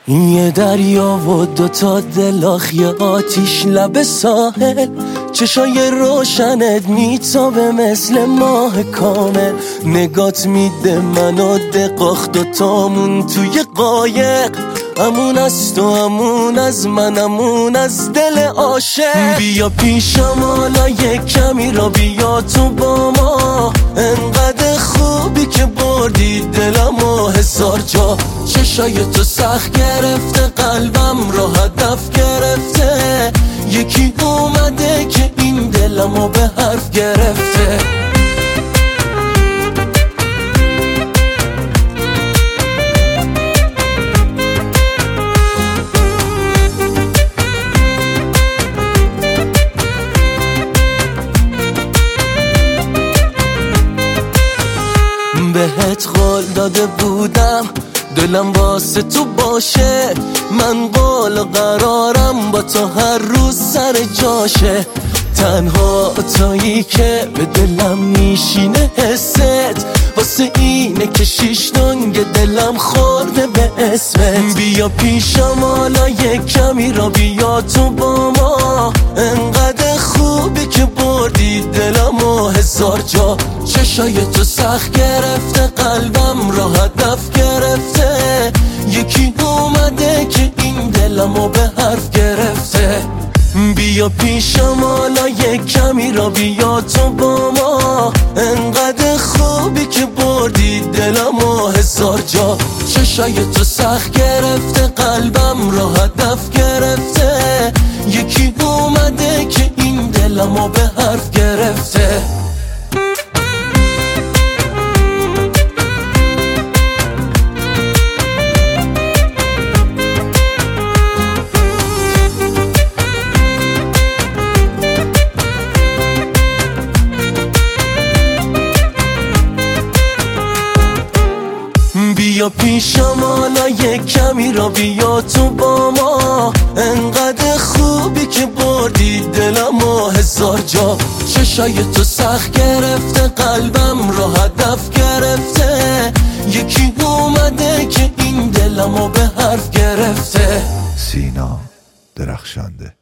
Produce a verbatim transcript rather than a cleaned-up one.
یه دریا و دوتا دلاخ، یه آتیش لب ساحل، چشای روشنت میتابه مثل ماه کامل. نگات میده منو دقاخ، دوتامون توی قایق، امون از تو امون از من امون از دل عاشق. بیا پیشم حالا یک کمی را بیا تو با ما، انقدر خوبی که بردی دلمو هزار جا. چشای تو سخت گرفته قلبم را هدف گرفته، یکی اومده که این دلمو به حرف گرفته. بهت قول داده بودم دلم واسه تو باشه، من قول و قرارم با تو هر روز سر جاشه. تنها تویی که به دلم میشینه حست، واسه اینه که شیش دنگ دلم خورده به اسمت. بیا پیشم حالا یک کمی را بیا تو با ما، انقدر خوبی که بردی دلمو هزار جا. چشای تو سخت گرفته قلبم را هدف گرفته، یکی اومده که این دلمو به حرف گرفته. بیا پیشم حالا یک کمی را بیا تو با ما، انقدر خوبی که بردی دلمو هزار جا. چشای تو سخت گرفته قلبم را هدف گرفته، یکی اومده که این دلمو به حرف گرفته. بیا پیشم حالا یک کمی را بیا تو با ما، انقدر خوبی که بردی دلمو هزار جا. چشای تو سخت گرفته قلبم را هدف گرفته، یکی اومده که این دلمو به حرف گرفته. سینا درخشنده.